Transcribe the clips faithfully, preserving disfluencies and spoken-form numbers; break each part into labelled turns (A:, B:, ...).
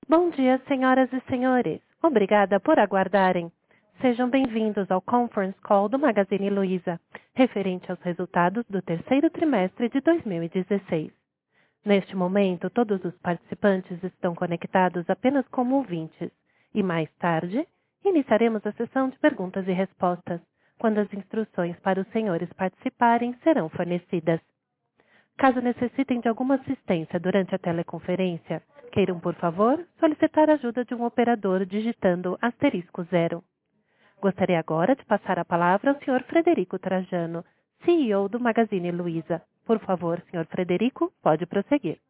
A: Bom dia, senhoras e senhores. Obrigada por aguardarem. Sejam bem-vindos ao Conference Call do Magazine Luiza, referente aos resultados do terceiro trimestre de dois mil e dezesseis. Neste momento, todos os participantes estão conectados apenas como ouvintes, e mais tarde, iniciaremos a sessão de perguntas e respostas, quando as instruções para os senhores participarem serão fornecidas. Caso necessitem de alguma assistência durante a teleconferência, queiram, por favor, solicitar a ajuda de um operador digitando asterisco zero. Gostaria agora de passar a palavra ao senhor Frederico Trajano, C E O do Magazine Luiza. Por favor, senhor Frederico, pode prosseguir.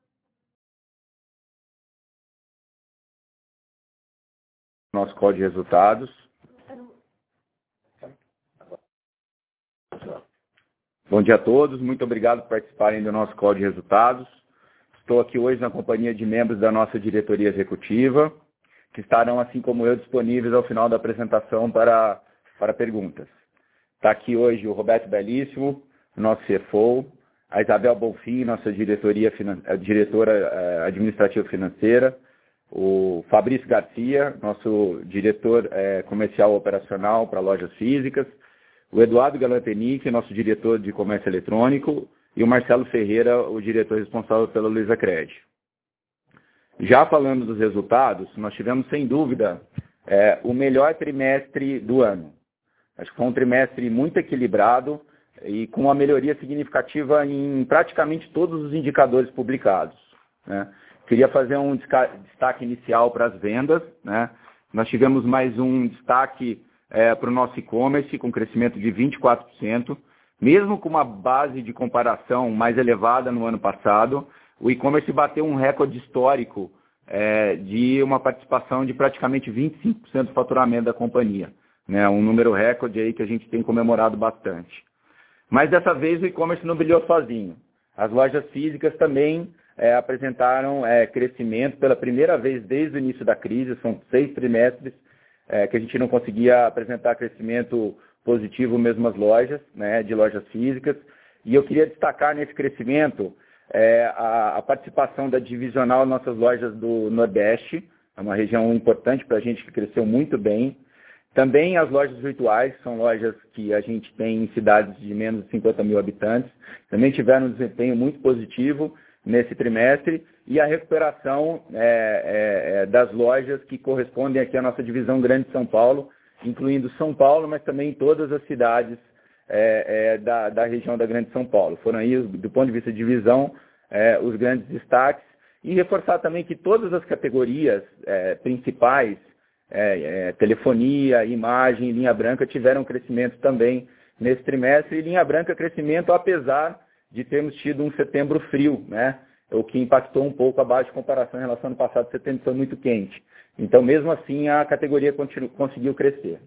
B: Nosso call de resultados. Bom dia a todos, muito obrigado por participarem do nosso call de resultados. Estou aqui hoje na companhia de membros da nossa diretoria executiva, que estarão, assim como eu, disponíveis ao final da apresentação para, para perguntas. Está aqui hoje o Roberto Belíssimo, nosso C F O, a Isabel Bonfim, nossa diretoria, diretora eh, administrativa financeira, o Fabrício Garcia, nosso diretor eh, comercial operacional para lojas físicas, o Eduardo Galantenic, nosso diretor de comércio eletrônico, e o Marcelo Ferreira, o diretor responsável pela Luizacred. Já falando dos resultados, nós tivemos, sem dúvida, é, o melhor trimestre do ano. Acho que foi um trimestre muito equilibrado e com uma melhoria significativa em praticamente todos os indicadores publicados, né? Queria fazer um destaque inicial para as vendas, né? Nós tivemos mais um destaque é, para o nosso e-commerce, com crescimento de vinte e quatro por cento, mesmo com uma base de comparação mais elevada no ano passado. O e-commerce bateu um recorde histórico é, de uma participação de praticamente vinte e cinco por cento do faturamento da companhia, né? Um número recorde aí que a gente tem comemorado bastante. Mas dessa vez o e-commerce não brilhou sozinho. As lojas físicas também é, apresentaram é, crescimento pela primeira vez desde o início da crise. São seis trimestres é, que a gente não conseguia apresentar crescimento positivo mesmo as lojas, né, de lojas físicas. E eu queria destacar nesse crescimento é, a, a participação da divisional nas nossas lojas do Nordeste, é uma região importante para a gente que cresceu muito bem. Também as lojas virtuais, que são lojas que a gente tem em cidades de menos de cinquenta mil habitantes, também tiveram um desempenho muito positivo nesse trimestre, e a recuperação é, é, das lojas que correspondem aqui à nossa divisão Grande São Paulo, incluindo São Paulo, mas também todas as cidades é, é, da, da região da Grande São Paulo. Foram aí, do ponto de vista de divisão, é, os grandes destaques, e reforçar também que todas as categorias é, principais, É, é, telefonia, imagem, linha branca, tiveram crescimento também nesse trimestre, e linha branca crescimento apesar de termos tido um setembro frio, né? O que impactou um pouco a base de comparação em relação ao ano passado, setembro foi muito quente. Então, mesmo assim, a categoria continu, conseguiu crescer.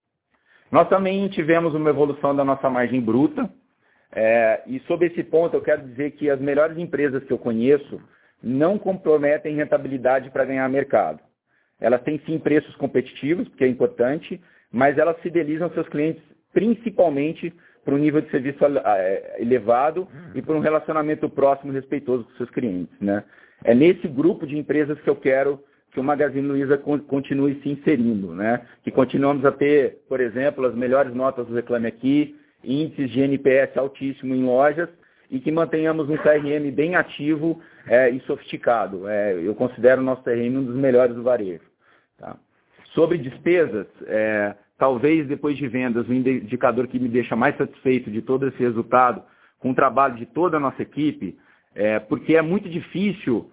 B: Nós também tivemos uma evolução da nossa margem bruta, é, e sobre esse ponto eu quero dizer que as melhores empresas que eu conheço não comprometem rentabilidade para ganhar mercado. Elas têm sim preços competitivos, porque é importante, mas elas fidelizam seus clientes principalmente para um nível de serviço elevado e para um relacionamento próximo e respeitoso com seus clientes, né? É nesse grupo de empresas que eu quero que o Magazine Luiza continue se inserindo, né? Que continuamos a ter, por exemplo, as melhores notas do Reclame Aqui, índices de N P S altíssimo em lojas, e que mantenhamos um C R M bem ativo é, e sofisticado. É, eu considero o nosso C R M um dos melhores do varejo. Tá? Sobre despesas, é, talvez depois de vendas, o indicador que me deixa mais satisfeito de todo esse resultado, com o trabalho de toda a nossa equipe, é, porque é muito difícil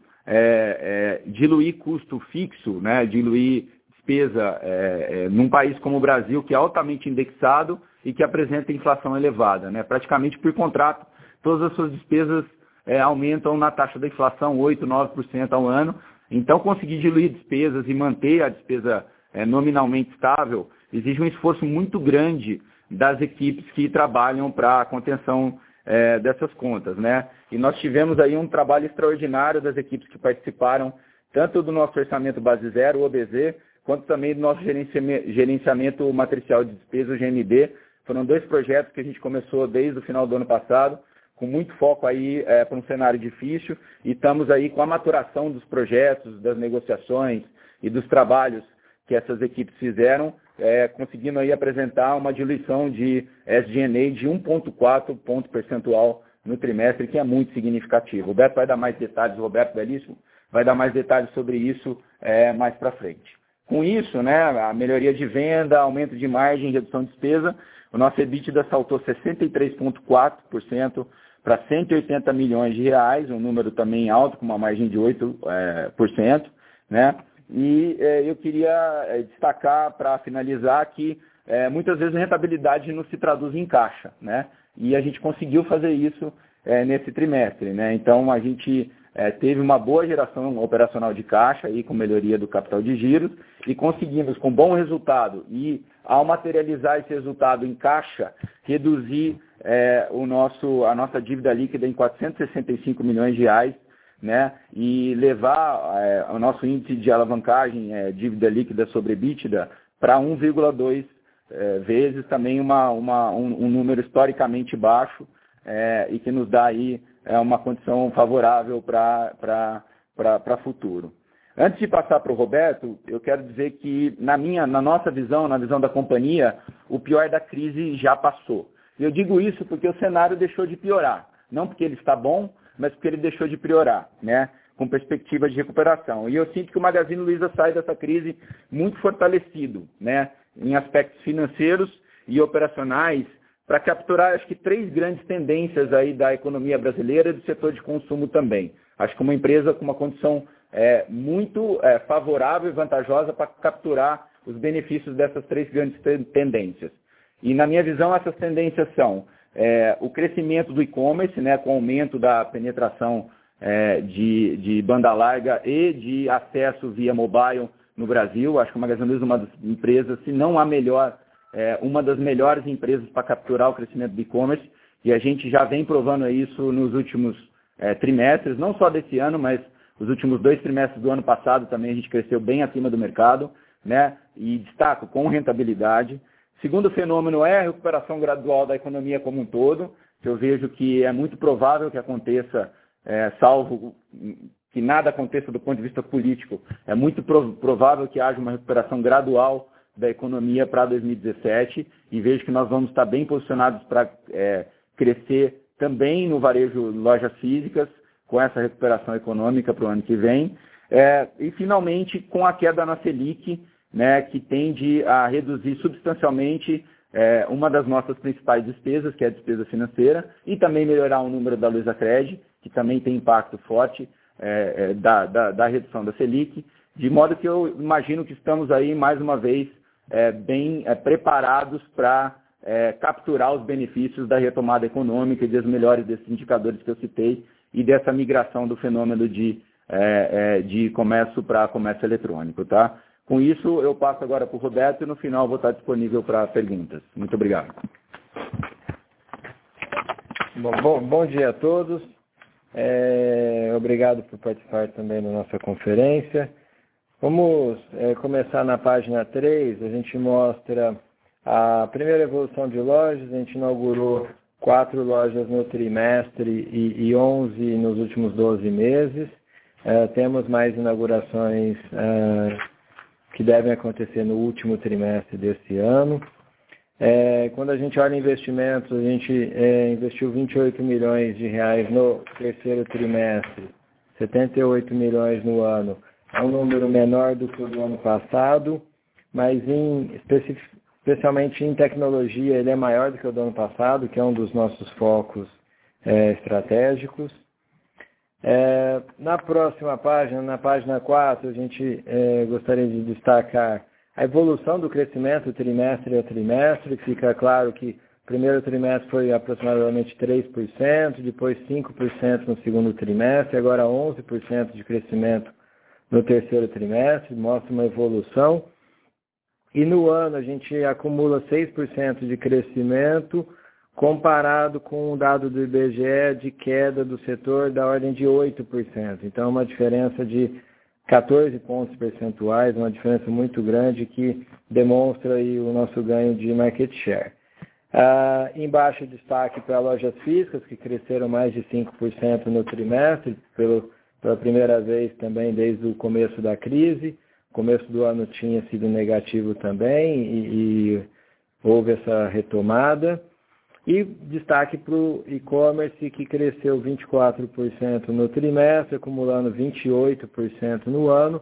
B: é, é, diluir custo fixo, né, diluir despesa é, é, num país como o Brasil, que é altamente indexado e que apresenta inflação elevada, né? Praticamente por contrato, todas as suas despesas é, aumentam na taxa da inflação oito, nove por cento ao ano. Então, conseguir diluir despesas e manter a despesa é, nominalmente estável exige um esforço muito grande das equipes que trabalham para a contenção é, dessas contas, né? E nós tivemos aí um trabalho extraordinário das equipes que participaram, tanto do nosso orçamento base zero, o O B Z, quanto também do nosso gerenciamento matricial de despesas, o G M D. Foram dois projetos que a gente começou desde o final do ano passado, com muito foco aí é, para um cenário difícil, e estamos aí com a maturação dos projetos, das negociações e dos trabalhos que essas equipes fizeram, é, conseguindo aí apresentar uma diluição de S G and A de um vírgula quatro ponto percentual no trimestre, que é muito significativo. O Roberto vai dar mais detalhes, o Roberto Belíssimo vai dar mais detalhes sobre isso é, mais para frente. Com isso, né, a melhoria de venda, aumento de margem, redução de despesa, o nosso EBITDA saltou sessenta e três vírgula quatro por cento para cento e oitenta milhões de reais, um número também alto, com uma margem de oito por cento, né? E é, eu queria é, destacar, para finalizar, que é, muitas vezes a rentabilidade não se traduz em caixa, né? E a gente conseguiu fazer isso é, nesse trimestre, né? Então, a gente é, teve uma boa geração operacional de caixa, aí, com melhoria do capital de giros, e conseguimos, com bom resultado, e ao materializar esse resultado em caixa, reduzir é, o nosso, a nossa dívida líquida em quatrocentos e sessenta e cinco milhões de reais, né, e levar é, o nosso índice de alavancagem, é, dívida líquida sobre EBITDA, para um vírgula dois é, vezes, também uma, uma, um, um número historicamente baixo, é, e que nos dá aí é, uma condição favorável para o futuro. Antes de passar para o Roberto, eu quero dizer que, na, minha, na nossa visão, na visão da companhia, o pior da crise já passou. Eu digo isso porque o cenário deixou de piorar, não porque ele está bom, mas porque ele deixou de piorar, né, com perspectiva de recuperação. E eu sinto que o Magazine Luiza sai dessa crise muito fortalecido, né, em aspectos financeiros e operacionais, para capturar, acho que, três grandes tendências aí da economia brasileira e do setor de consumo também. Acho que uma empresa com uma condição é, muito é, favorável e vantajosa para capturar os benefícios dessas três grandes tendências. E, na minha visão, essas tendências são É, o crescimento do e-commerce, né, com o aumento da penetração é, de, de banda larga e de acesso via mobile no Brasil. Acho que o Magazine Luiza é uma das empresas, se não a melhor, é, uma das melhores empresas para capturar o crescimento do e-commerce, e a gente já vem provando isso nos últimos é, trimestres, não só desse ano, mas os últimos dois trimestres do ano passado também a gente cresceu bem acima do mercado, né, e destaco, com rentabilidade. Segundo fenômeno é a recuperação gradual da economia como um todo, que eu vejo que é muito provável que aconteça, é, salvo que nada aconteça do ponto de vista político, é muito provável que haja uma recuperação gradual da economia para dois mil e dezessete, e vejo que nós vamos estar bem posicionados para é, crescer também no varejo lojas físicas, com essa recuperação econômica para o ano que vem. É, e, finalmente, com a queda na Selic, né, que tende a reduzir substancialmente é, uma das nossas principais despesas, que é a despesa financeira, e também melhorar o número da Luizacred, que também tem impacto forte é, é, da, da, da redução da Selic, de modo que eu imagino que estamos aí, mais uma vez, é, bem é, preparados para é, capturar os benefícios da retomada econômica e das melhores desses indicadores que eu citei, e dessa migração do fenômeno de, é, é, de comércio para comércio eletrônico, tá? Com isso, eu passo agora para o Roberto e no final vou estar disponível para perguntas. Muito obrigado.
C: Bom, bom, bom dia a todos. É, obrigado por participar também da nossa conferência. Vamos é, começar na página três. A gente mostra a primeira evolução de lojas. A gente inaugurou quatro lojas no trimestre e, e onze nos últimos doze meses. É, temos mais inaugurações é, que devem acontecer no último trimestre desse ano. É, quando a gente olha investimentos, a gente é, investiu vinte e oito milhões de reais no terceiro trimestre, setenta e oito milhões no ano. É um número menor do que o do ano passado, mas em, especi especialmente em tecnologia ele é maior do que o do ano passado, que é um dos nossos focos é, estratégicos. É, na próxima página, na página quatro, a gente é, gostaria de destacar a evolução do crescimento trimestre a trimestre. Fica claro que o primeiro trimestre foi aproximadamente três por cento, depois cinco por cento no segundo trimestre, agora onze por cento de crescimento no terceiro trimestre, mostra uma evolução. E no ano a gente acumula seis por cento de crescimento, comparado com o dado do I B G E de queda do setor da ordem de oito por cento. Então, uma diferença de quatorze pontos percentuais, uma diferença muito grande que demonstra aí o nosso ganho de market share. Ah, embaixo, destaque para lojas físicas, que cresceram mais de cinco por cento no trimestre, pelo, pela primeira vez também desde o começo da crise. O começo do ano tinha sido negativo também e, e houve essa retomada. E destaque para o e-commerce, que cresceu vinte e quatro por cento no trimestre, acumulando vinte e oito por cento no ano.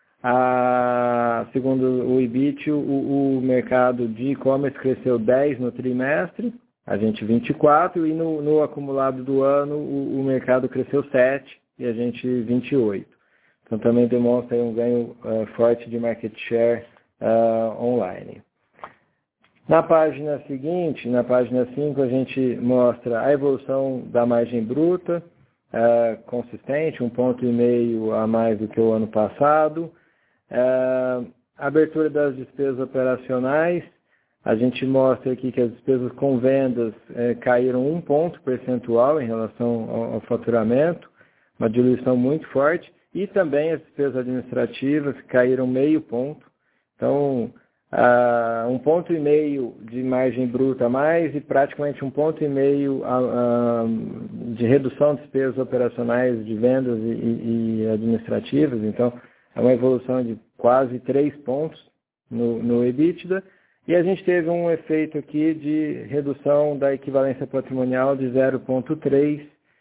C: A, segundo o I B I T, o, o mercado de e-commerce cresceu dez por cento no trimestre, a gente vinte e quatro por cento, e no, no acumulado do ano o, o mercado cresceu sete por cento e a gente vinte e oito por cento. Então também demonstra um ganho uh, forte de market share uh, online. Na página seguinte, na página cinco, a gente mostra a evolução da margem bruta, uh, consistente, um ponto e meio a mais do que o ano passado. Uh, abertura das despesas operacionais, a gente mostra aqui que as despesas com vendas uh, caíram um ponto percentual em relação ao, ao faturamento, uma diluição muito forte, e também as despesas administrativas caíram meio ponto. Então, Uh, um ponto e meio de margem bruta a mais e praticamente um ponto e meio uh, uh, de redução de despesas operacionais de vendas e, e, e administrativas. Então, é uma evolução de quase três pontos no, no EBITDA. E a gente teve um efeito aqui de redução da equivalência patrimonial de zero vírgula três,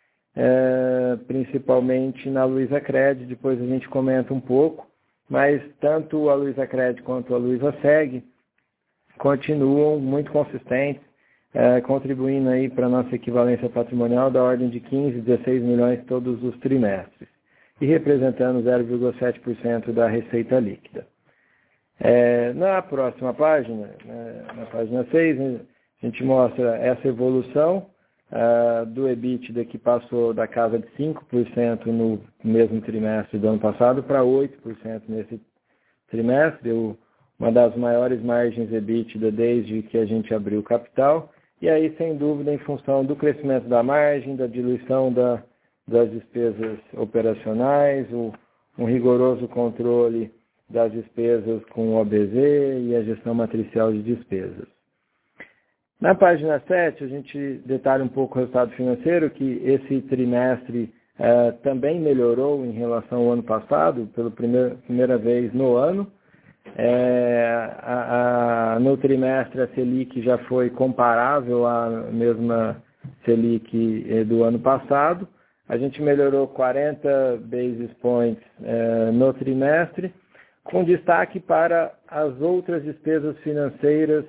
C: uh, principalmente na Luizacred. Depois a gente comenta um pouco. Mas tanto a Luizacred quanto a Luizaseg continuam muito consistentes, eh, contribuindo aí para a nossa equivalência patrimonial da ordem de quinze, dezesseis milhões todos os trimestres, e representando zero vírgula sete por cento da receita líquida. Eh, na próxima página, né, na página seis, a gente mostra essa evolução Uh, do EBITDA, que passou da casa de cinco por cento no mesmo trimestre do ano passado para oito por cento nesse trimestre, deu uma das maiores margens EBITDA desde que a gente abriu o capital, e aí, sem dúvida, em função do crescimento da margem, da diluição da, das despesas operacionais, o, um rigoroso controle das despesas com o O B Z e a gestão matricial de despesas. Na página sete, a gente detalha um pouco o resultado financeiro, que esse trimestre eh, também melhorou em relação ao ano passado, pela primeira, primeira vez no ano. É, a, a, no trimestre, a Selic já foi comparável à mesma Selic eh, do ano passado. A gente melhorou quarenta basis points eh, no trimestre, com destaque para as outras despesas financeiras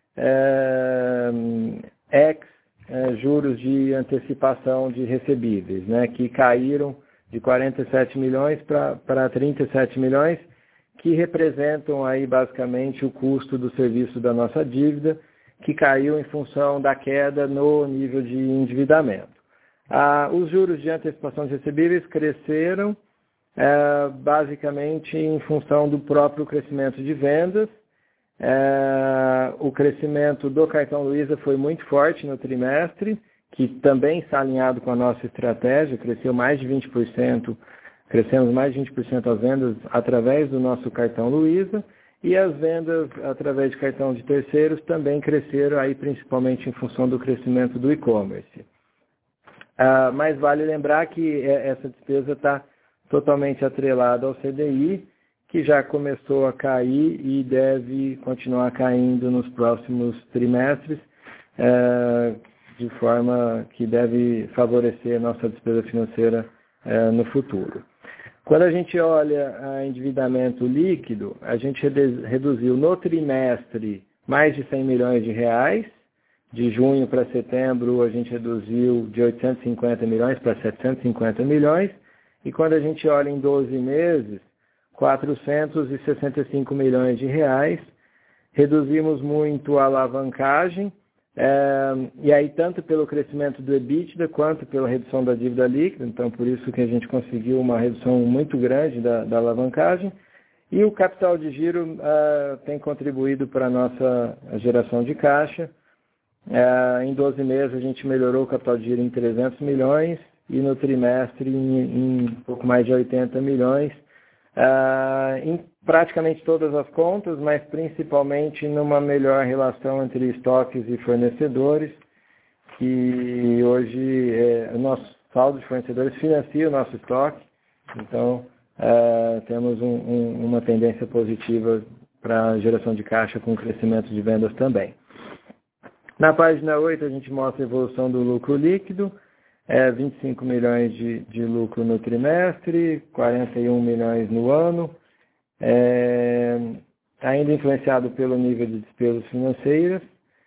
C: É, ex é, juros de antecipação de recebíveis, né, que caíram de quarenta e sete milhões para trinta e sete milhões, que representam aí basicamente o custo do serviço da nossa dívida, que caiu em função da queda no nível de endividamento. Ah, os juros de antecipação de recebíveis cresceram é, basicamente em função do próprio crescimento de vendas. É, o crescimento do cartão Luiza foi muito forte no trimestre, que também está alinhado com a nossa estratégia, cresceu mais de vinte por cento, crescemos mais de vinte por cento as vendas através do nosso cartão Luiza, e as vendas através de cartão de terceiros também cresceram, aí principalmente em função do crescimento do e-commerce. Ah, mas vale lembrar que essa despesa está totalmente atrelada ao C D I, que já começou a cair e deve continuar caindo nos próximos trimestres, é, de forma que deve favorecer a nossa despesa financeira é, no futuro. Quando a gente olha o endividamento líquido, a gente reduziu no trimestre mais de cem milhões de reais, de junho para setembro a gente reduziu de oitocentos e cinquenta milhões para setecentos e cinquenta milhões, e quando a gente olha em doze meses, quatrocentos e sessenta e cinco milhões de reais, reduzimos muito a alavancagem, é, e aí tanto pelo crescimento do EBITDA quanto pela redução da dívida líquida, então por isso que a gente conseguiu uma redução muito grande da, da alavancagem, e o capital de giro é, tem contribuído para a nossa geração de caixa. É, em doze meses a gente melhorou o capital de giro em trezentos milhões, e no trimestre em, em pouco mais de oitenta milhões, uh, em praticamente todas as contas, mas principalmente numa melhor relação entre estoques e fornecedores, que hoje é, o nosso saldo de fornecedores financia o nosso estoque, então uh, temos um, um, uma tendência positiva para a geração de caixa com crescimento de vendas também. Na página oito a gente mostra a evolução do lucro líquido, é, vinte e cinco milhões de, de lucro no trimestre, quarenta e um milhões no ano, é, ainda influenciado pelo nível de despesas financeiras.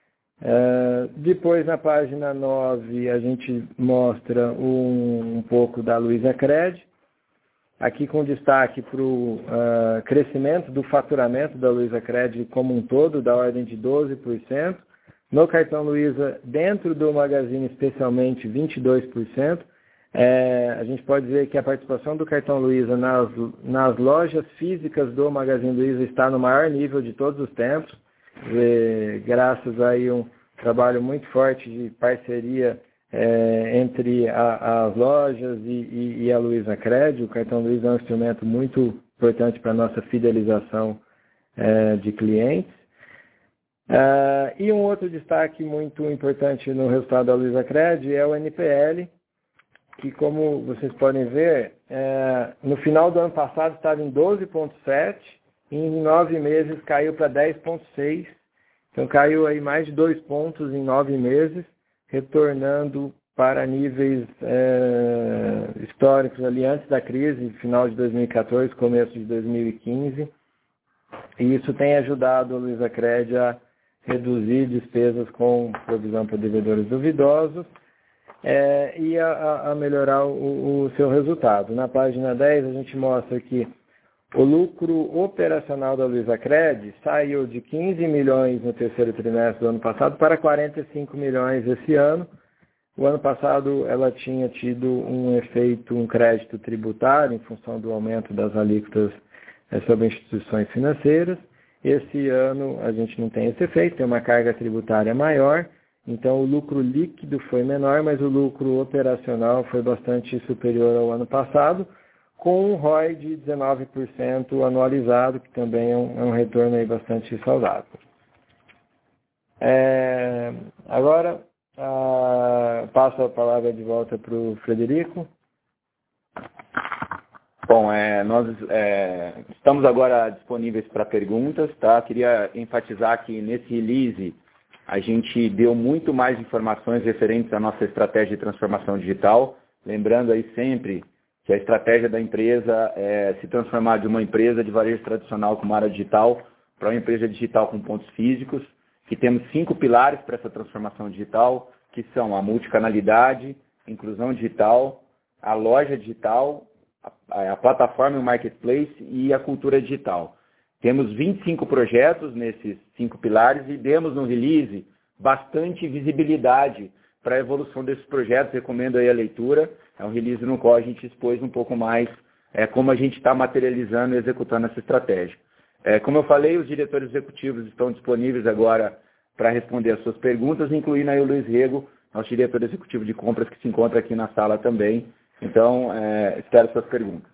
C: É, depois na página nove a gente mostra um, um pouco da Luizacred, aqui com destaque para o uh, crescimento do faturamento da Luizacred como um todo, da ordem de doze por cento. No cartão Luiza, dentro do Magazine especialmente, vinte e dois por cento. É, a gente pode dizer que a participação do cartão Luiza nas, nas lojas físicas do Magazine Luiza está no maior nível de todos os tempos, e, graças a um trabalho muito forte de parceria é, entre a, as lojas e, e, e a Luizacred. O cartão Luiza é um instrumento muito importante para a nossa fidelização é, de clientes. Uh, e um outro destaque muito importante no resultado da Luizacred é o N P L, que, como vocês podem ver, é, no final do ano passado estava em doze vírgula sete e em nove meses caiu para dez vírgula seis. Então caiu aí mais de dois pontos em nove meses, retornando para níveis é, históricos ali antes da crise, final de dois mil e quatorze, começo de dois mil e quinze. E isso tem ajudado a Luizacred a reduzir despesas com provisão para devedores duvidosos é, e a, a melhorar o, o seu resultado. Na página dez a gente mostra que o lucro operacional da Luizacred saiu de quinze milhões no terceiro trimestre do ano passado para quarenta e cinco milhões esse ano. O ano passado ela tinha tido um efeito, um crédito tributário em função do aumento das alíquotas é, sobre instituições financeiras. Esse ano a gente não tem esse efeito, tem uma carga tributária maior, então o lucro líquido foi menor, mas o lucro operacional foi bastante superior ao ano passado, com um R O I de dezenove por cento anualizado, que também é um, é um retorno aí bastante saudável. É, agora, a, passo a palavra de volta para o Frederico.
B: Bom, é, nós é, estamos agora disponíveis para perguntas, tá? Queria enfatizar que nesse release a gente deu muito mais informações referentes à nossa estratégia de transformação digital, lembrando aí sempre que a estratégia da empresa é se transformar de uma empresa de varejo tradicional com uma área digital para uma empresa digital com pontos físicos, que temos cinco pilares para essa transformação digital, que são a multicanalidade, inclusão digital, a loja digital, a, a plataforma e o marketplace e a cultura digital. Temos vinte e cinco projetos nesses cinco pilares e demos no release bastante visibilidade para a evolução desses projetos. Recomendo aí a leitura. É um release no qual a gente expôs um pouco mais é, como a gente está materializando e executando essa estratégia. É, como eu falei, os diretores executivos estão disponíveis agora para responder as suas perguntas, incluindo aí o Luiz Rego, nosso diretor executivo de compras, que se encontra aqui na sala também. Então, é, espero suas perguntas.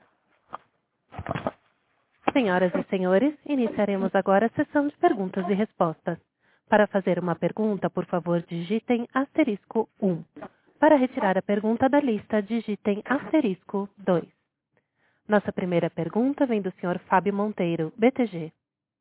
A: Senhoras e senhores, iniciaremos agora a sessão de perguntas e respostas. Para fazer uma pergunta, por favor, digitem asterisco um. Para retirar a pergunta da lista, digitem asterisco dois. Nossa primeira pergunta vem do senhor Fábio Monteiro, B T G.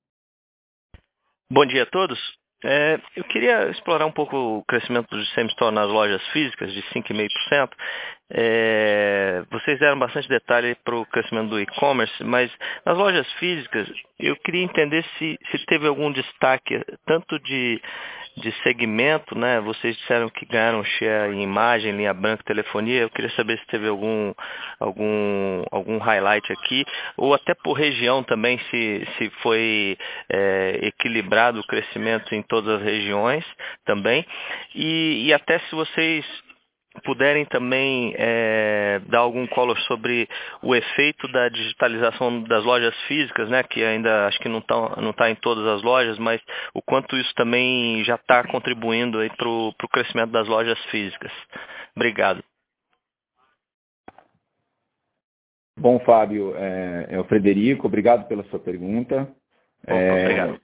D: Bom dia a todos. É, eu queria explorar um pouco o crescimento do same-store nas lojas físicas, de cinco vírgula cinco por cento. É, vocês deram bastante detalhe para o crescimento do e-commerce, mas nas lojas físicas eu queria entender se, se teve algum destaque, tanto de, de segmento, né? Vocês disseram que ganharam share em imagem, linha branca, telefonia. Eu queria saber se teve algum, algum, algum highlight aqui, ou até por região também, se, se foi é, equilibrado o crescimento em todas as regiões também, e, e até se vocês puderem também é, dar algum color sobre o efeito da digitalização das lojas físicas, né, que ainda acho que não está não tá em todas as lojas, mas o quanto isso também já está contribuindo para o crescimento das lojas físicas. Obrigado.
B: Bom, Fábio, é, é o Frederico, obrigado pela sua pergunta.
D: Opa,
B: é,
D: obrigado.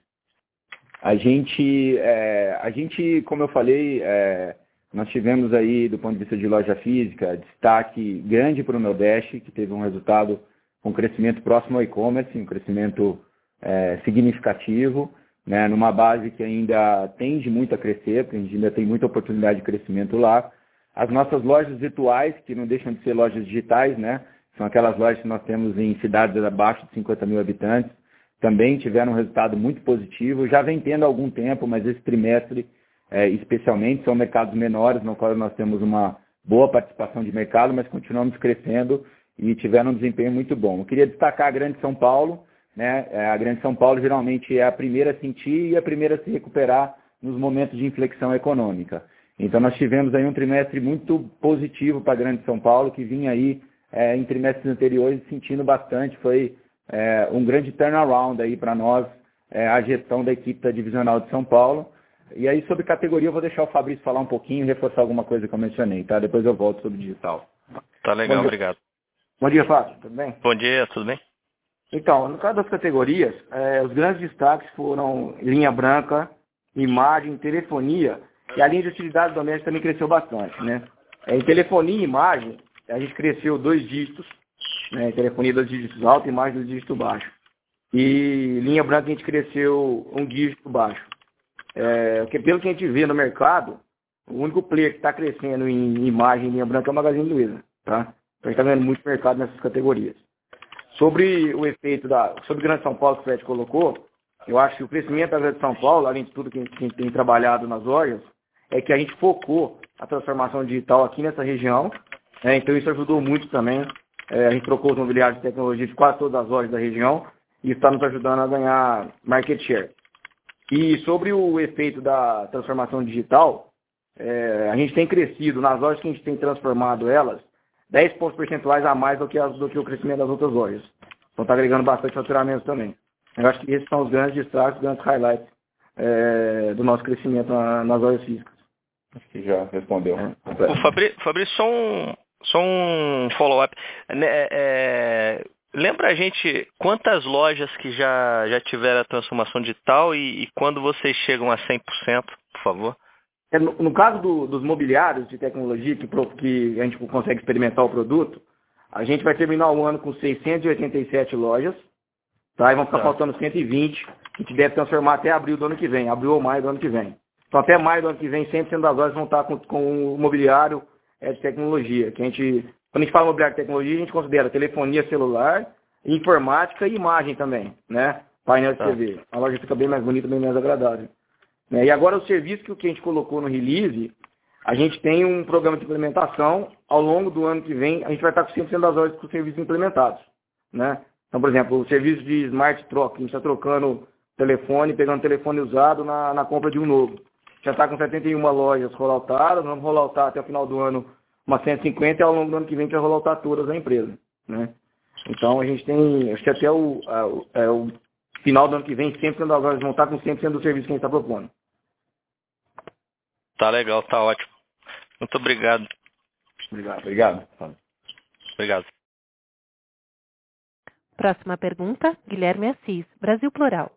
B: A gente, é, a gente, como eu falei, é, nós tivemos aí, do ponto de vista de loja física, destaque grande para o Nordeste, que teve um resultado com crescimento próximo ao e-commerce, um crescimento é, significativo, né, numa base que ainda tende muito a crescer, porque a gente ainda tem muita oportunidade de crescimento lá. As nossas lojas virtuais, que não deixam de ser lojas digitais, né, são aquelas lojas que nós temos em cidades abaixo de cinquenta mil habitantes, também tiveram um resultado muito positivo, já vem tendo há algum tempo, mas esse trimestre, é, especialmente, são mercados menores, no qual nós temos uma boa participação de mercado, mas continuamos crescendo e tiveram um desempenho muito bom. Eu queria destacar a Grande São Paulo, né? A Grande São Paulo geralmente é a primeira a sentir e a primeira a se recuperar nos momentos de inflexão econômica. Então nós tivemos aí um trimestre muito positivo para a Grande São Paulo, que vinha aí é, em trimestres anteriores sentindo bastante, foi É, um grande turnaround aí para nós, é, a gestão da equipe da Divisional de São Paulo. E aí, sobre categoria, eu vou deixar o Fabrício falar um pouquinho e reforçar alguma coisa que eu mencionei, tá? Depois eu volto sobre digital.
D: Tá legal, obrigado.
C: Bom dia, Fábio. Tudo bem?
D: Bom dia, tudo bem?
C: Então, no caso das categorias, é, os grandes destaques foram linha branca, imagem, telefonia, e a linha de utilidade doméstica também cresceu bastante, né? É, em telefonia e imagem, a gente cresceu dois dígitos, né, telefonia dois dígitos alto e imagem dois dígitos baixo. E linha branca a gente cresceu um dígito baixo. É, porque pelo que a gente vê no mercado, o único player que está crescendo em imagem e linha branca é o Magazine Luiza, tá? Então a gente está vendo muito mercado nessas categorias. Sobre o efeito da... Sobre Grande São Paulo que o Fred colocou, eu acho que o crescimento da Grande São Paulo, além de tudo que a gente, que a gente tem trabalhado nas lojas, é que a gente focou a transformação digital aqui nessa região, né? Então isso ajudou muito também. É, a gente trocou os mobiliários de tecnologia de quase todas as lojas da região e está nos ajudando a ganhar market share. E sobre o efeito da transformação digital, é, a gente tem crescido, nas lojas que a gente tem transformado elas, dez pontos percentuais a mais do que, as, do que o crescimento das outras lojas. Então está agregando bastante faturamento também. Eu acho que esses são os grandes destaques, os grandes highlights é, do nosso crescimento na, nas lojas físicas.
B: Acho que já respondeu. É.
D: O Fabrício, Fabrício, só um... Só um follow-up. É, é, lembra a gente quantas lojas que já, já tiveram a transformação digital e, e quando vocês chegam a cem por cento, por favor?
C: É, no, no caso do, dos mobiliários de tecnologia, que, que a gente consegue experimentar o produto, a gente vai terminar o ano com seiscentas e oitenta e sete lojas, tá? E vão ficar tá. faltando cento e vinte, que a gente deve transformar até abril do ano que vem, abril ou maio do ano que vem. Então até maio do ano que vem, cem por cento das lojas vão estar com, com o mobiliário é de tecnologia, que a gente, quando a gente fala mobiliário de tecnologia, a gente considera telefonia celular, informática e imagem também, né? Painel de tá. T V. A loja fica bem mais bonita, bem mais agradável. Né? E agora o serviço que a gente colocou no release, a gente tem um programa de implementação, ao longo do ano que vem, a gente vai estar com cem por cento das lojas com os serviços implementados, né? Então, por exemplo, o serviço de Smart Troca, a gente está trocando telefone, pegando telefone usado na, na compra de um novo. Já está com setenta e uma lojas rolloutadas, vamos rolloutar até o final do ano umas cento e cinquenta e ao longo do ano que vem a gente vai rolloutar todas na empresa, né? Então a gente tem, acho que até o, a, é, o final do ano que vem cem por cento das lojas vão estar com cem por cento do serviço que a gente está propondo.
D: Tá legal, tá ótimo. Muito obrigado.
B: Obrigado. Obrigado.
D: Obrigado.
A: Próxima pergunta, Guilherme Assis, Brasil Plural.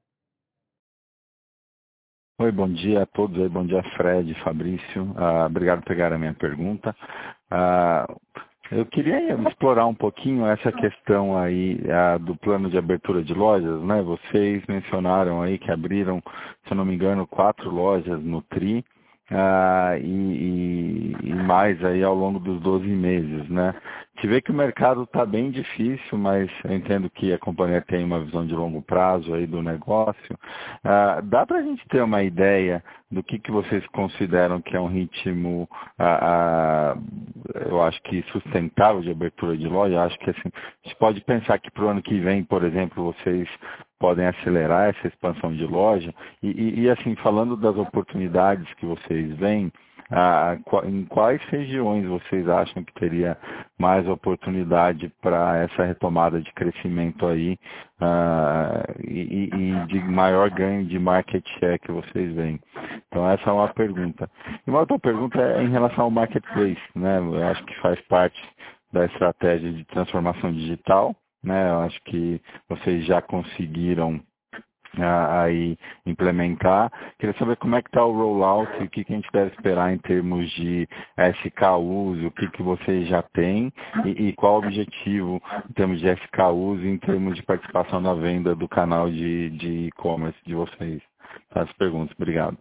E: Oi, bom dia a todos. Aí, bom dia, Fred, Fabrício. Ah, obrigado por pegar a minha pergunta. Ah, eu queria explorar um pouquinho essa questão aí ah, do plano de abertura de lojas, né? Vocês mencionaram aí que abriram, se eu não me engano, quatro lojas no Tri. Ah, e, e, e mais aí ao longo dos doze meses, né? A gente vê que o mercado está bem difícil, mas eu entendo que a companhia tem uma visão de longo prazo aí do negócio. Ah, dá para a gente ter uma ideia do que, que vocês consideram que é um ritmo, ah, ah, eu acho que sustentável de abertura de loja? Acho que assim, a gente pode pensar que para o ano que vem, por exemplo, vocês podem acelerar essa expansão de loja e, e, e assim, falando das oportunidades que vocês veem, ah, em quais regiões vocês acham que teria mais oportunidade para essa retomada de crescimento aí ah, e, e de maior ganho de market share que vocês veem? Então essa é uma pergunta. E uma outra pergunta é em relação ao marketplace, né? Eu acho que faz parte da estratégia de transformação digital, né? Eu acho que vocês já conseguiram aí implementar. Queria saber como é que está o rollout e o que, que a gente deve esperar em termos de S K Us, o que, que vocês já têm e, e qual o objetivo em termos de S K Us, em termos de participação na venda do canal de de e-commerce de vocês. As perguntas. Obrigado.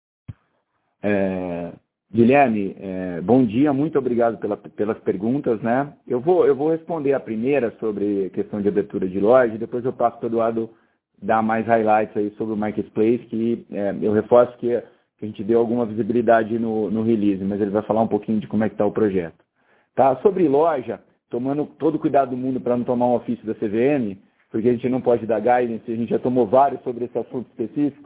B: É, Guilherme, é, bom dia, muito obrigado pela, pelas perguntas, né? Eu vou, eu vou responder a primeira sobre a questão de abertura de loja, depois eu passo para o Eduardo dar mais highlights aí sobre o Marketplace, que é, eu reforço que, que a gente deu alguma visibilidade no, no release, mas ele vai falar um pouquinho de como é que está o projeto. Tá? Sobre loja, tomando todo o cuidado do mundo para não tomar um ofício da C V M, porque a gente não pode dar guidance, a gente já tomou vários sobre esse assunto específico,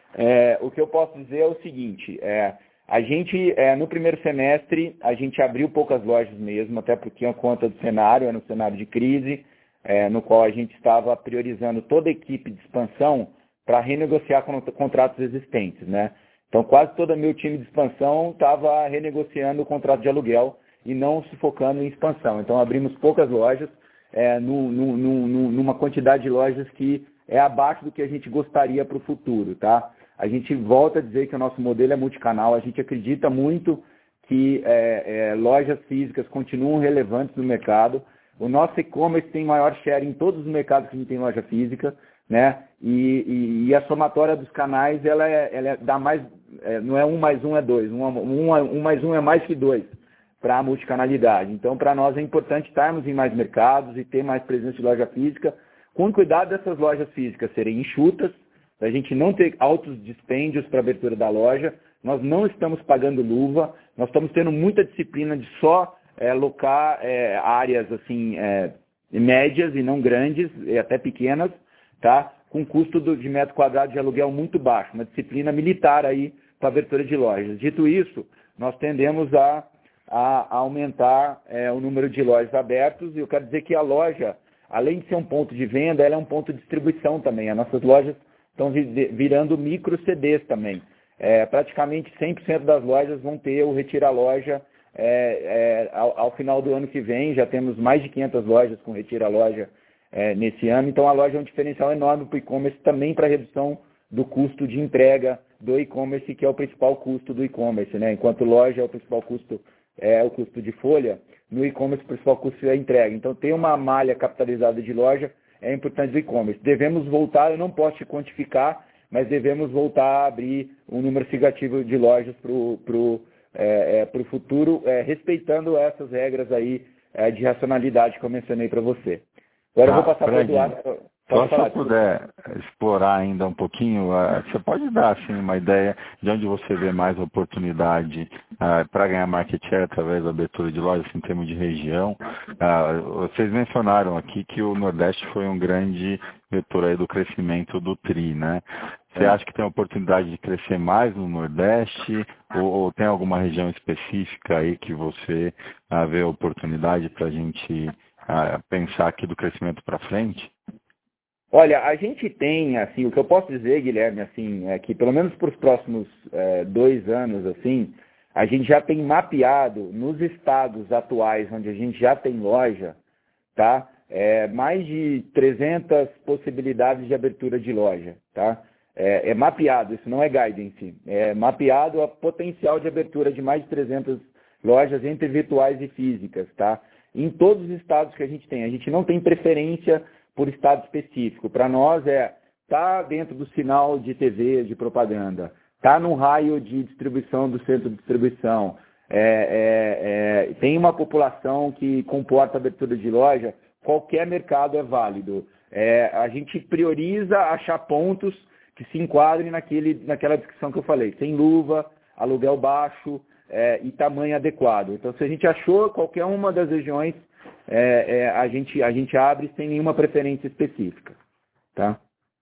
B: é, o que eu posso dizer é o seguinte, é, a gente, é, no primeiro semestre, a gente abriu poucas lojas mesmo, até porque a conta do cenário, era um cenário de crise, É, no qual a gente estava priorizando toda a equipe de expansão para renegociar contratos existentes, né? Então, quase todo o meu time de expansão estava renegociando o contrato de aluguel e não se focando em expansão. Então, abrimos poucas lojas, é, no, no, no, numa quantidade de lojas que é abaixo do que a gente gostaria para o futuro, tá? A gente volta a dizer que o nosso modelo é multicanal, a gente acredita muito que é, é, lojas físicas continuam relevantes no mercado. O nosso e-commerce tem maior share em todos os mercados que a gente tem loja física, né? E, e, e a somatória dos canais, ela, é, ela é, dá mais, é, não é um mais um é dois, um, um, um mais um é mais que dois para a multicanalidade. Então, para nós é importante estarmos em mais mercados e ter mais presença de loja física, com cuidado dessas lojas físicas serem enxutas, para a gente não ter altos dispêndios para a abertura da loja. Nós não estamos pagando luva, nós estamos tendo muita disciplina de só É, alocar é, áreas assim, é, médias e não grandes, e até pequenas, tá? Com custo do, de metro quadrado de aluguel muito baixo, uma disciplina militar aí para abertura de lojas. Dito isso, nós tendemos a, a, a aumentar é, o número de lojas abertas, e eu quero dizer que a loja, além de ser um ponto de venda, ela é um ponto de distribuição também. As nossas lojas estão virando micro C Ds também. É, praticamente cem por cento das lojas vão ter o Retira Loja. É, é, ao, ao final do ano que vem, já temos mais de quinhentas lojas com Retira Loja é, nesse ano, então a loja é um diferencial enorme para o e-commerce, também para a redução do custo de entrega do e-commerce, que é o principal custo do e-commerce, né? Enquanto loja é o principal custo, é o custo de folha, no e-commerce o principal custo é a entrega. Então ter uma malha capitalizada de loja é importante do e-commerce. Devemos voltar, eu não posso te quantificar, mas devemos voltar a abrir um número significativo de lojas para o É, é, para o futuro, é, respeitando essas regras aí é, de racionalidade que eu mencionei para você. Agora ah, eu vou passar para o Eduardo.
E: Só se eu puder explorar ainda um pouquinho, uh, você pode dar assim, uma ideia de onde você vê mais oportunidade uh, para ganhar market share através da abertura de lojas em termos de região. Uh, vocês mencionaram aqui que o Nordeste foi um grande vetor aí do crescimento do T R I, né? Você acha que tem a oportunidade de crescer mais no Nordeste ou, ou tem alguma região específica aí que você uh, vê oportunidade para a gente uh, pensar aqui do crescimento para frente?
B: Olha, a gente tem, assim, o que eu posso dizer, Guilherme, assim, é que pelo menos para os próximos é, dois anos, assim, a gente já tem mapeado nos estados atuais onde a gente já tem loja, tá? É, mais de trezentas possibilidades de abertura de loja, tá? É, é mapeado, isso não é guidance, é mapeado a potencial de abertura de mais de trezentas lojas entre virtuais e físicas, tá? Em todos os estados que a gente tem, a gente não tem preferência por estado específico. Para nós é tá dentro do sinal de T V, de propaganda, tá no raio de distribuição do centro de distribuição, é, é, é, tem uma população que comporta abertura de loja, qualquer mercado é válido. É, a gente prioriza achar pontos que se enquadrem naquele, naquela descrição que eu falei, sem luva, aluguel baixo é, e tamanho adequado. Então, se a gente achou qualquer uma das regiões, É, é, a, gente, a gente abre sem nenhuma preferência específica. Tá?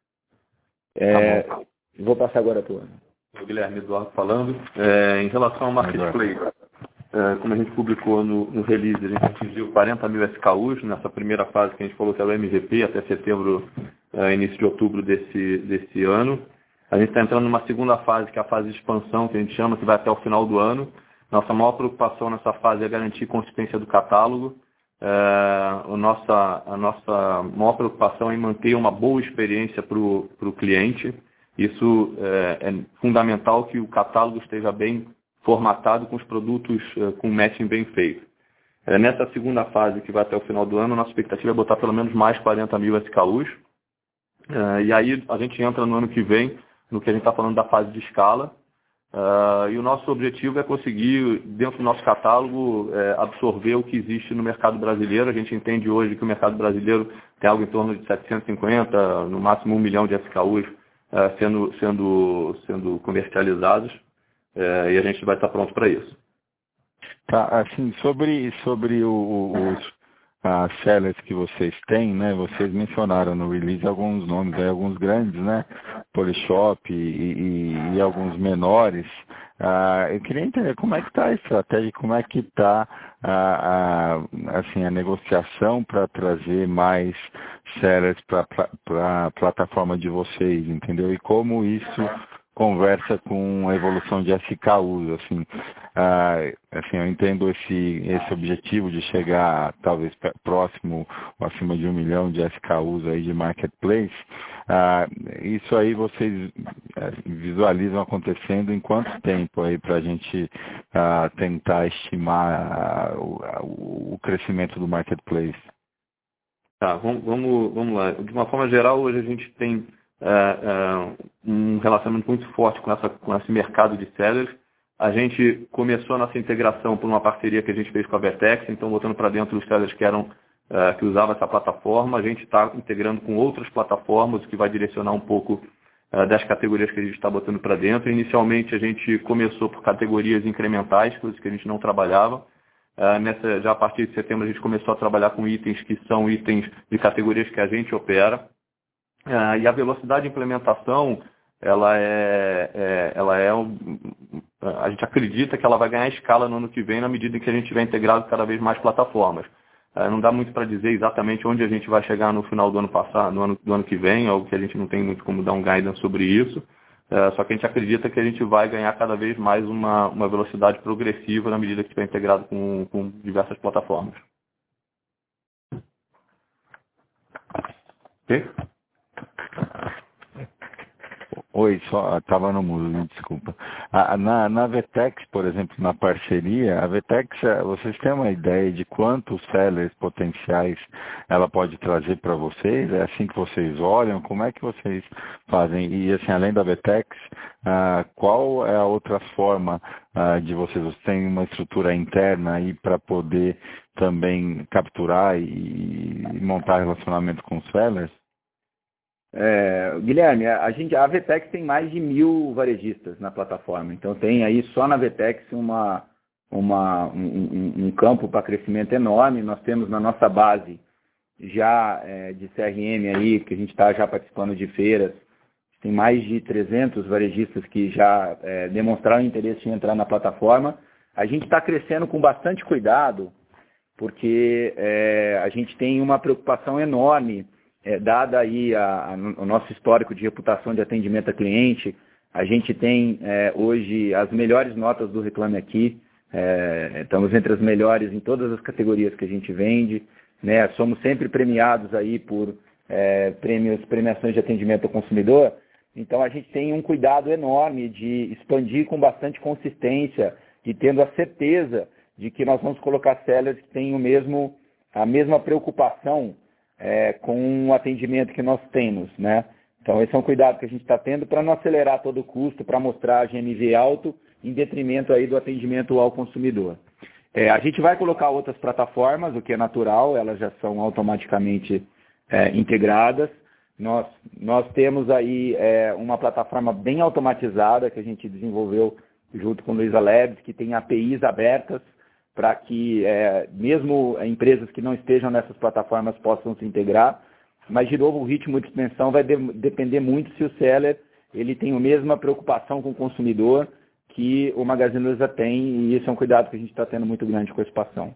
B: É, tá vou passar agora para o Ana.
F: O Guilherme Eduardo falando. É, em relação ao Marketplace, é, como a gente publicou no, no release, a gente atingiu quarenta mil S K Us nessa primeira fase que a gente falou que era o M V P até setembro, é, início de outubro desse, desse ano. A gente está entrando numa segunda fase, que é a fase de expansão, que a gente chama, que vai até o final do ano. Nossa maior preocupação nessa fase é garantir consistência do catálogo. Uh, a, nossa, a nossa maior preocupação é em manter uma boa experiência para o cliente. Isso é, é fundamental que o catálogo esteja bem formatado com os produtos uh, com matching bem feito. Uh, nessa segunda fase, que vai até o final do ano, a nossa expectativa é botar pelo menos mais quarenta mil S K Us. Uh, e aí a gente entra no ano que vem no que a gente está falando da fase de escala. Uh, e o nosso objetivo é conseguir, dentro do nosso catálogo, é, absorver o que existe no mercado brasileiro. A gente entende hoje que o mercado brasileiro tem algo em torno de setecentos e cinquenta, no máximo um milhão de S K Us uh, sendo, sendo, sendo comercializados, uh, e a gente vai estar pronto para isso.
E: Tá, assim, sobre, sobre o, os as sellers que vocês têm, né? Vocês mencionaram no release alguns nomes, aí, alguns grandes, né? Polishop e, e, e alguns menores. Ah, eu queria entender como é que está a estratégia, como é que está a, a, assim, a negociação para trazer mais sellers para a plataforma de vocês, entendeu? E como isso conversa com a evolução de S K Us, assim, ah, assim, eu entendo esse, esse objetivo de chegar talvez próximo ou acima de um milhão de S K Us aí de marketplace. Ah, isso aí vocês visualizam acontecendo em quanto tempo aí para a gente ah, tentar estimar ah, o, o crescimento do marketplace?
F: Tá, vamos, vamos, vamos lá. De uma forma geral, hoje a gente tem Uh, uh, um relacionamento muito forte com, essa, com esse mercado de sellers. A gente começou a nossa integração por uma parceria que a gente fez com a Vertex, então botando para dentro os sellers que, eram, uh, que usavam essa plataforma. A gente está integrando com outras plataformas, o que vai direcionar um pouco uh, das categorias que a gente está botando para dentro. Inicialmente a gente começou por categorias incrementais, coisas que a gente não trabalhava. Uh, nessa, já a partir de setembro a gente começou a trabalhar com itens que são itens de categorias que a gente opera. Uh, e a velocidade de implementação, ela é, é, ela é um, a gente acredita que ela vai ganhar escala no ano que vem, na medida em que a gente tiver integrado cada vez mais plataformas. Uh, não dá muito para dizer exatamente onde a gente vai chegar no final do ano passado, no ano, do ano que vem, algo que a gente não tem muito como dar um guidance sobre isso. Uh, só que a gente acredita que a gente vai ganhar cada vez mais uma, uma velocidade progressiva na medida que estiver integrado com, com diversas plataformas. Ok?
E: Oi, só estava no mudo, me desculpa. A, na, na Vertex, por exemplo, na parceria, a Vertex, vocês têm uma ideia de quantos sellers potenciais ela pode trazer para vocês? É assim que vocês olham? Como é que vocês fazem? E assim, além da Vertex, ah, qual é a outra forma ah, de vocês? Vocês têm uma estrutura interna aí para poder também capturar e, e montar relacionamento com os sellers?
B: É, Guilherme, a, gente, a Vertex tem mais de mil varejistas na plataforma, então tem aí só na Vertex uma, uma, um, um campo para crescimento enorme. Nós temos na nossa base já é, de C R M aí, que a gente está já participando de feiras, tem mais de trezentos varejistas que já é, demonstraram interesse em entrar na plataforma. A gente está crescendo com bastante cuidado, porque é, a gente tem uma preocupação enorme. É, dada aí a, a, o nosso histórico de reputação de atendimento a cliente, a gente tem é, hoje as melhores notas do Reclame Aqui, é, estamos entre as melhores em todas as categorias que a gente vende, né? Somos sempre premiados aí por é, prêmios, premiações de atendimento ao consumidor, então a gente tem um cuidado enorme de expandir com bastante consistência e tendo a certeza de que nós vamos colocar sellers que têm o mesmo, a mesma preocupação É, com o atendimento que nós temos, né? Então esse é um cuidado que a gente está tendo para não acelerar todo o custo, para mostrar a G M V alto em detrimento aí do atendimento ao consumidor. É, a gente vai colocar outras plataformas, o que é natural, elas já são automaticamente é, integradas. Nós, nós temos aí é, uma plataforma bem automatizada que a gente desenvolveu junto com o Luiza Labs, que tem A P Is abertas, para que é, mesmo empresas que não estejam nessas plataformas possam se integrar, mas de novo o ritmo de expansão vai de, depender muito se o seller ele tem a mesma preocupação com o consumidor que o Magazine Luiza tem, e isso é um cuidado que a gente está tendo muito grande com a expansão.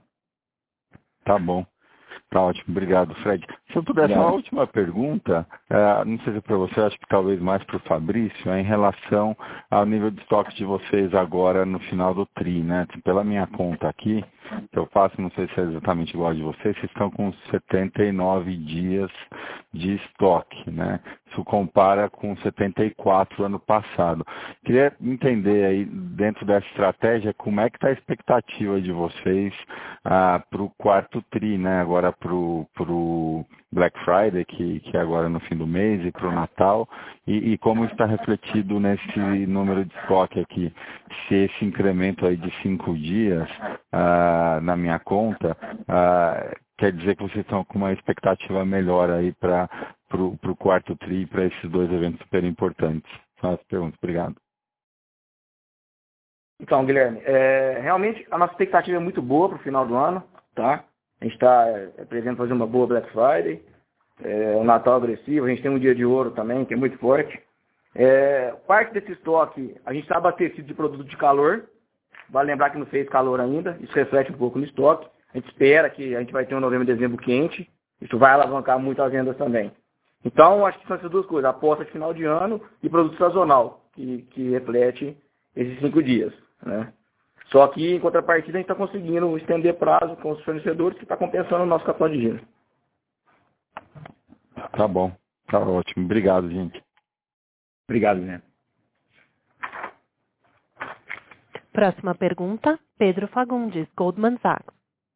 E: Tá bom. Tá ótimo, obrigado, Fred. Se eu pudesse, uma última pergunta, uh, não sei se para você, acho que talvez mais para o Fabrício, é em relação ao nível de estoque de vocês agora no final do tri, né? Pela minha conta aqui, que eu faço, não sei se é exatamente igual a de vocês, vocês estão com setenta e nove dias de estoque, né? Isso compara com setenta e quatro ano passado. Queria entender aí, dentro dessa estratégia, como é que está a expectativa de vocês ah, para o quarto tri, né? Agora para o Black Friday, que, que é agora no fim do mês, e para o Natal, e, e como está refletido nesse número de estoque aqui. Se esse incremento aí de cinco dias ah, na minha conta, ah, quer dizer que vocês estão com uma expectativa melhor aí para o quarto tri, para esses dois eventos super importantes. São as perguntas. Obrigado.
G: Então, Guilherme, é, realmente a nossa expectativa é muito boa para o final do ano, tá? A gente está é, pretendendo fazer uma boa Black Friday, é, o Natal agressivo, a gente tem um dia de ouro também, que é muito forte. É, parte desse estoque, a gente está abastecido de produto de calor, vale lembrar que não fez calor ainda, isso reflete um pouco no estoque. A gente espera que a gente vai ter um novembro e dezembro quente, isso vai alavancar muito as vendas também. Então, acho que são essas duas coisas, aposta de final de ano e produto sazonal, que, que reflete esses cinco dias, né? Só que, em contrapartida, a gente está conseguindo estender prazo com os fornecedores, que está compensando o nosso capital de giro.
E: Tá bom, tá ótimo. Obrigado, gente.
B: Obrigado, né?
A: Próxima pergunta, Pedro Fagundes, Goldman Sachs.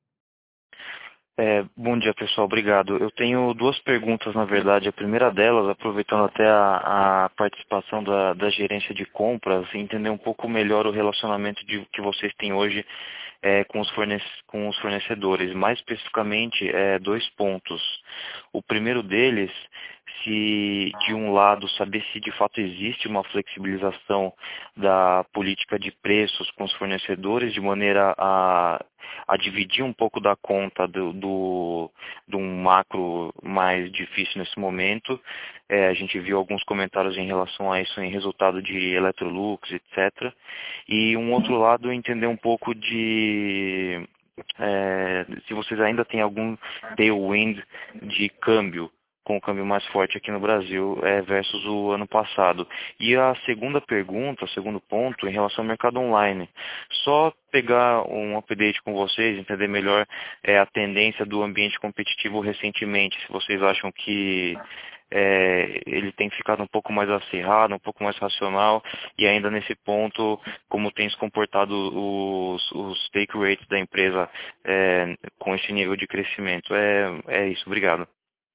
H: É, bom dia, pessoal. Obrigado. Eu tenho duas perguntas, na verdade. A primeira delas, aproveitando até a, a participação da, da gerência de compras, entender um pouco melhor o relacionamento de, que vocês têm hoje é, com, os fornece, com os fornecedores. Mais especificamente, é, dois pontos. O primeiro deles, se de um lado saber se de fato existe uma flexibilização da política de preços com os fornecedores de maneira a, a dividir um pouco da conta do, do, do um macro mais difícil nesse momento. É, a gente viu alguns comentários em relação a isso em resultado de Electrolux, etcétera. E um outro lado, entender um pouco de é, se vocês ainda têm algum tailwind de câmbio, com o câmbio mais forte aqui no Brasil é, versus o ano passado. E a segunda pergunta, o segundo ponto, em relação ao mercado online. Só pegar um update com vocês, entender melhor é, a tendência do ambiente competitivo recentemente. Se vocês acham que é, ele tem ficado um pouco mais acirrado, um pouco mais racional, e ainda nesse ponto, como tem se comportado os, os take rates da empresa é, com esse nível de crescimento. É, é isso, obrigado.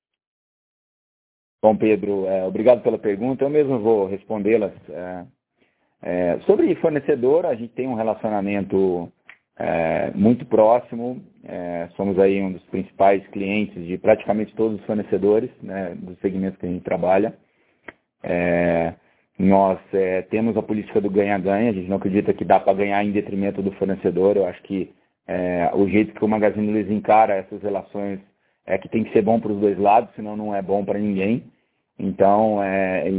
B: Bom, Pedro, é, obrigado pela pergunta. Eu mesmo vou respondê-las. É, é, sobre fornecedor, a gente tem um relacionamento é, muito próximo. É, somos aí um dos principais clientes de praticamente todos os fornecedores, né, dos segmentos que a gente trabalha. É, nós é, temos a política do ganha-ganha. A gente não acredita que dá para ganhar em detrimento do fornecedor. Eu acho que é, o jeito que o Magazine Luiza encara essas relações é que tem que ser bom para os dois lados, senão não é bom para ninguém. Então, é, e,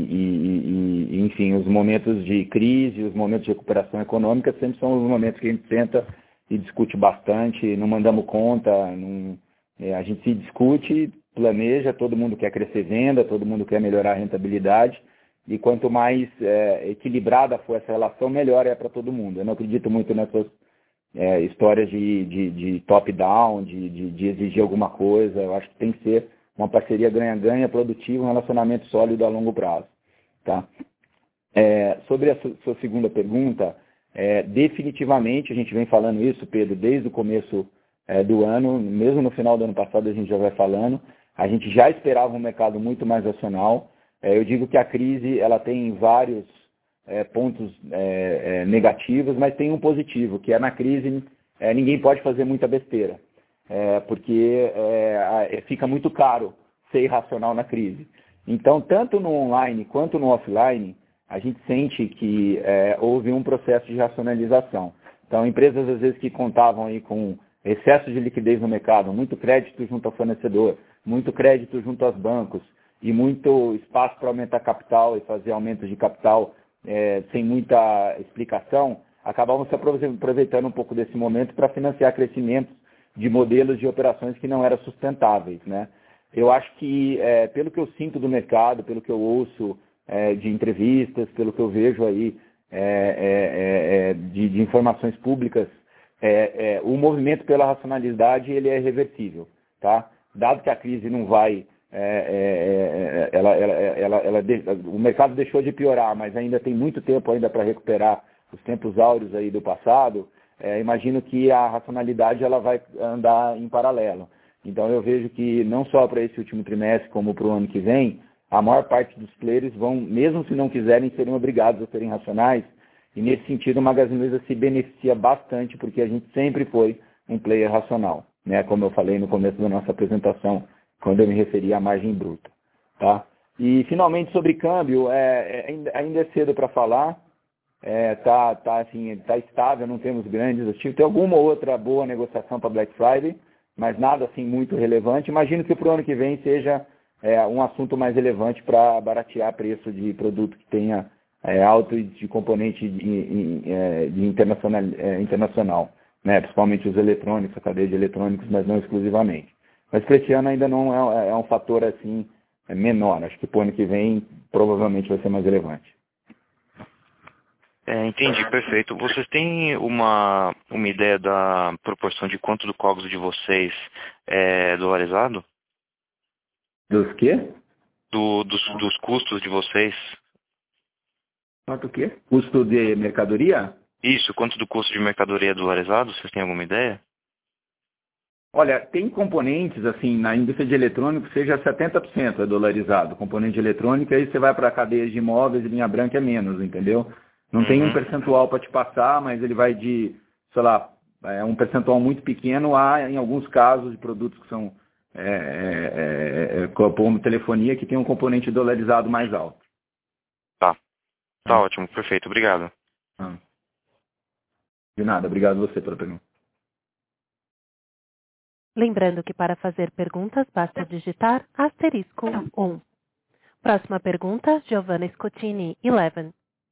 B: e, e, enfim, os momentos de crise, os momentos de recuperação econômica sempre são os momentos que a gente senta e discute bastante, não mandamos conta, não, é, a gente se discute, planeja, todo mundo quer crescer venda, todo mundo quer melhorar a rentabilidade, e quanto mais é, equilibrada for essa relação, melhor é para todo mundo. Eu não acredito muito nessas É, histórias de, de, de top-down, de, de, de exigir alguma coisa. Eu acho que tem que ser uma parceria ganha-ganha, produtiva, um relacionamento sólido a longo prazo. Tá? É, sobre a sua segunda pergunta, é, definitivamente, a gente vem falando isso, Pedro, desde o começo é, do ano, mesmo no final do ano passado a gente já vai falando, a gente já esperava um mercado muito mais racional. É, eu digo que a crise ela tem vários É, pontos é, é, negativos, mas tem um positivo, que é na crise é, ninguém pode fazer muita besteira, é, porque é, fica muito caro ser irracional na crise. Então, tanto no online quanto no offline, a gente sente que é, houve um processo de racionalização. Então, empresas às vezes que contavam aí com excesso de liquidez no mercado, muito crédito junto ao fornecedor, muito crédito junto aos bancos e muito espaço para aumentar capital e fazer aumentos de capital É, sem muita explicação, acabavam se aproveitando um pouco desse momento para financiar crescimentos de modelos de operações que não eram sustentáveis, né? Eu acho que, é, pelo que eu sinto do mercado, pelo que eu ouço é, de entrevistas, pelo que eu vejo aí é, é, é, de, de informações públicas, é, é, o movimento pela racionalidade ele é reversível, tá? Dado que a crise não vai, é, é, ela, ela, ela, ela, o mercado deixou de piorar, mas ainda tem muito tempo ainda para recuperar os tempos áureos aí do passado, é, imagino que a racionalidade ela vai andar em paralelo. Então eu vejo que não só para esse último trimestre, como para o ano que vem, a maior parte dos players vão, mesmo se não quiserem, serem obrigados a serem racionais, e nesse sentido o Magazine Luiza se beneficia bastante, porque a gente sempre foi um player racional, né? Como eu falei no começo da nossa apresentação, quando eu me referi à margem bruta. Tá? E finalmente sobre câmbio, é, é, ainda é cedo para falar, é, tá, tá, assim, tá estável, não temos grandes ativos, tem alguma outra boa negociação para Black Friday, mas nada assim muito relevante. Imagino que para o ano que vem seja é, um assunto mais relevante para baratear preço de produto que tenha é, alto de componente de, de, de internacional, é, internacional né? Principalmente os eletrônicos, a cadeia de eletrônicos, mas não exclusivamente. Mas para esse ano ainda não é, é um fator assim é menor. Acho que para o ano que vem provavelmente vai ser mais relevante.
H: É, entendi, perfeito. Vocês têm uma, uma ideia da proporção de quanto do COGS de vocês é dolarizado?
B: Dos quê?
H: Do, dos, dos custos de vocês.
B: Quanto o quê? Custo de mercadoria?
H: Isso, quanto do custo de mercadoria é dolarizado? Vocês têm alguma ideia?
B: Olha, tem componentes, assim, na indústria de eletrônicos, seja setenta por cento é dolarizado. Componente de eletrônica, aí você vai para cadeias de imóveis, linha branca é menos, entendeu? Não uhum. Tem um percentual para te passar, mas ele vai de, sei lá, é um percentual muito pequeno a, em alguns casos, de produtos que são, é, é, é, como telefonia, que tem um componente dolarizado mais alto.
H: Tá. Tá
B: ah.
H: ótimo, perfeito. Obrigado.
B: Ah. De nada, obrigado você pela pergunta.
A: Lembrando que para fazer perguntas basta digitar asterisco um. Próxima pergunta, Giovanna Scottini, Eleven.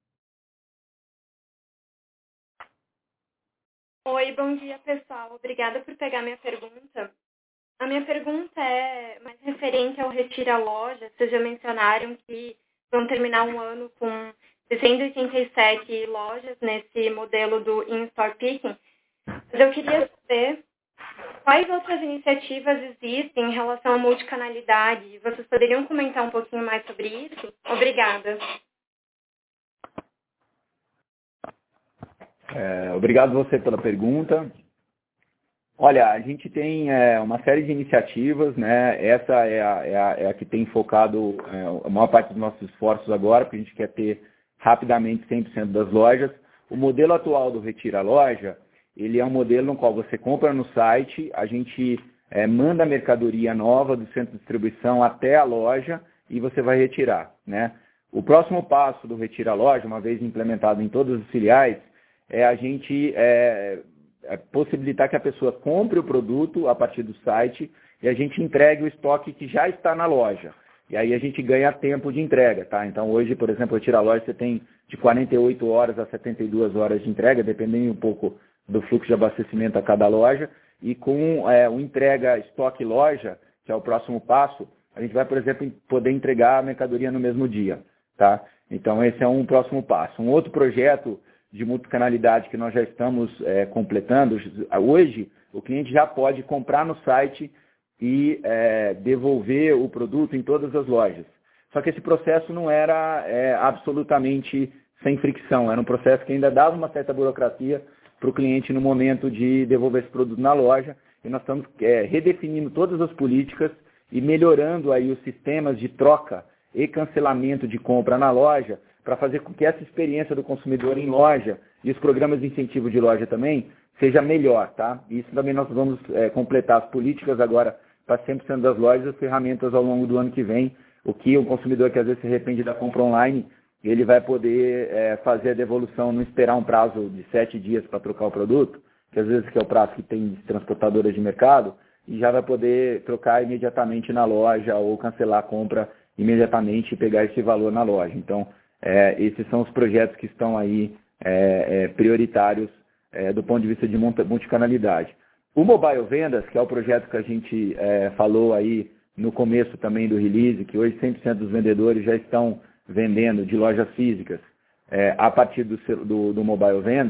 I: Oi, bom dia pessoal. Obrigada por pegar minha pergunta. A minha pergunta é mais referente ao Retira a Loja. Vocês já mencionaram que vão terminar um ano com seiscentos e oitenta e sete lojas nesse modelo do In-Store Picking. Mas eu queria saber quais outras iniciativas existem em relação à multicanalidade. Vocês poderiam comentar um pouquinho mais sobre isso? Obrigada.
B: É, obrigado você pela pergunta. Olha, a gente tem é, uma série de iniciativas, né? Essa é a, é a, é a que tem focado é, a maior parte dos nossos esforços agora, porque a gente quer ter rapidamente cem por cento das lojas. O modelo atual do Retira a Loja, ele é um modelo no qual você compra no site, a gente é, manda a mercadoria nova do centro de distribuição até a loja e você vai retirar, né? O próximo passo do Retira a Loja, uma vez implementado em todas as filiais, é a gente é, é possibilitar que a pessoa compre o produto a partir do site e a gente entregue o estoque que já está na loja. E aí a gente ganha tempo de entrega, tá? Então hoje, por exemplo, Retira a Loja, você tem de quarenta e oito horas a setenta e duas horas de entrega, dependendo um pouco do fluxo de abastecimento a cada loja. E com é, o entrega estoque loja, que é o próximo passo, a gente vai, por exemplo, poder entregar a mercadoria no mesmo dia, tá? Então esse é um próximo passo. Um outro projeto de multicanalidade que nós já estamos é, completando. Hoje, o cliente já pode comprar no site e é, devolver o produto em todas as lojas. Só que esse processo não era é, absolutamente sem fricção, era um processo que ainda dava uma certa burocracia para o cliente no momento de devolver esse produto na loja, e nós estamos é, redefinindo todas as políticas e melhorando aí os sistemas de troca e cancelamento de compra na loja, para fazer com que essa experiência do consumidor em loja e os programas de incentivo de loja também seja melhor, tá? Isso também nós vamos é, completar as políticas agora para cem por cento das lojas, as ferramentas ao longo do ano que vem, o que o consumidor que às vezes se arrepende da compra online, ele vai poder é, fazer a devolução, não esperar um prazo de sete dias para trocar o produto, que às vezes que é o prazo que tem transportadoras de mercado, e já vai poder trocar imediatamente na loja ou cancelar a compra imediatamente e pegar esse valor na loja. Então, É, esses são os projetos que estão aí é, é, prioritários é, do ponto de vista de multicanalidade. O Mobile Vendas, que é o projeto que a gente é, falou aí no começo também do release, que hoje cem por cento dos vendedores já estão vendendo de lojas físicas é, a partir do, do, do Mobile Vendas.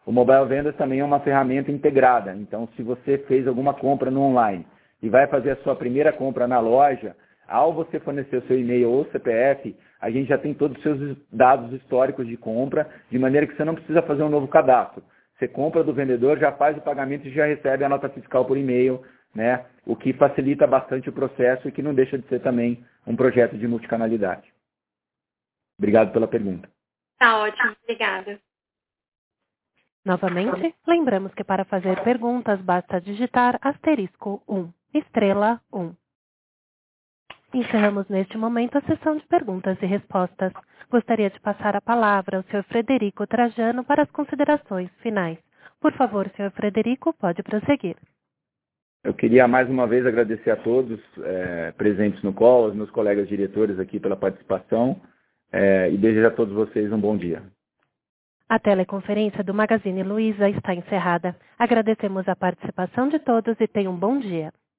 B: O Mobile Vendas também é uma ferramenta integrada. Então, se você fez alguma compra no online e vai fazer a sua primeira compra na loja, ao você fornecer o seu e-mail ou C P F, a gente já tem todos os seus dados históricos de compra, de maneira que você não precisa fazer um novo cadastro. Você compra do vendedor, já faz o pagamento e já recebe a nota fiscal por e-mail, né? O que facilita bastante o processo e que não deixa de ser também um projeto de multicanalidade. Obrigado pela pergunta.
I: Tá ótimo, obrigada.
A: Novamente, lembramos que para fazer perguntas basta digitar asterisco um, estrela um. Encerramos neste momento a sessão de perguntas e respostas. Gostaria de passar a palavra ao senhor Frederico Trajano para as considerações finais. Por favor, senhor Frederico, pode prosseguir.
B: Eu queria mais uma vez agradecer a todos é, presentes no call, aos meus colegas diretores aqui pela participação é, e desejo a todos vocês um bom dia.
A: A teleconferência do Magazine Luiza está encerrada. Agradecemos a participação de todos e tenham um bom dia.